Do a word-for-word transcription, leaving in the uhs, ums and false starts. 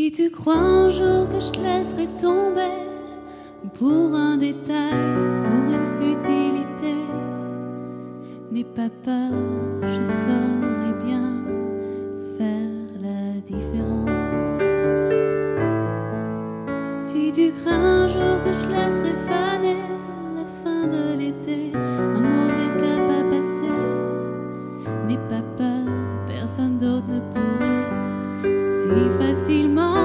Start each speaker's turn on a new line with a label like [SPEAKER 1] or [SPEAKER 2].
[SPEAKER 1] Si tu crois un jour que je te laisserai tomber pour un détail, pour une futilité, n'aie pas peur, je saurai bien faire la différence. Si tu crains un jour que je laisserai faner la fin de l'été, un mauvais cap à passer, n'aie pas peur, personne d'autre ne pourrait si facilement